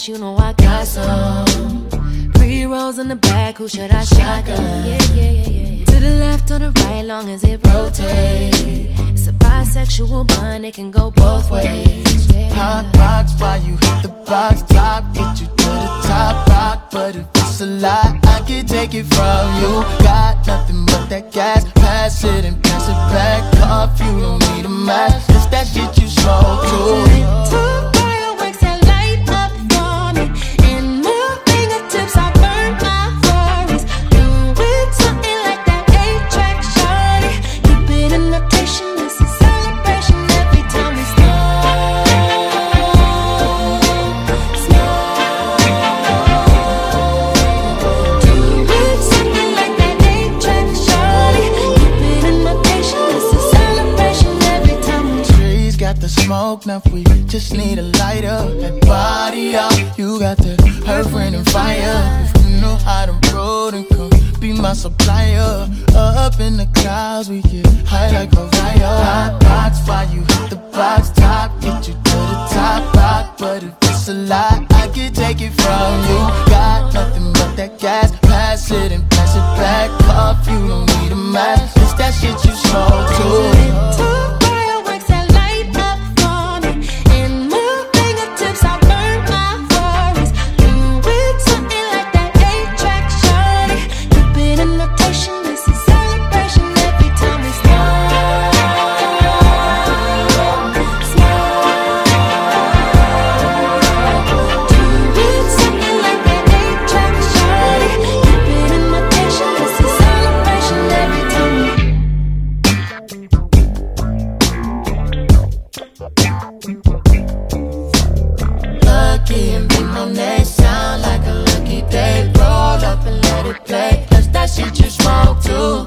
cash, you know I got some. Pre-rolls in the back, who should I shotgun? Yeah. To the left or the right, long as it rotates. It's a bisexual bond, it can go both ways. Hot box, why you hit the box top? Get you to the top rock, but if it's a lie, I can take it from you. Got nothing but that gas, pass it and pass it back off. You don't need a mask, it's that shit you smoke too. Smoke, now we just need a lighter. That body up, you got the earth, wind, and fire. If you know how to roll, then come be my supplier. Up in the clouds, we get high like a fire. Hot box, why you hit the box top? Get you to the top rock, but if it's a lie, I can take it from you. Got nothing but that gas, pass it and pass it back off. You don't need a mask, it's that shit you smoke too. Lucky and be my name, sound like a lucky day. Roll up and let it play, that's that shit you smoke too.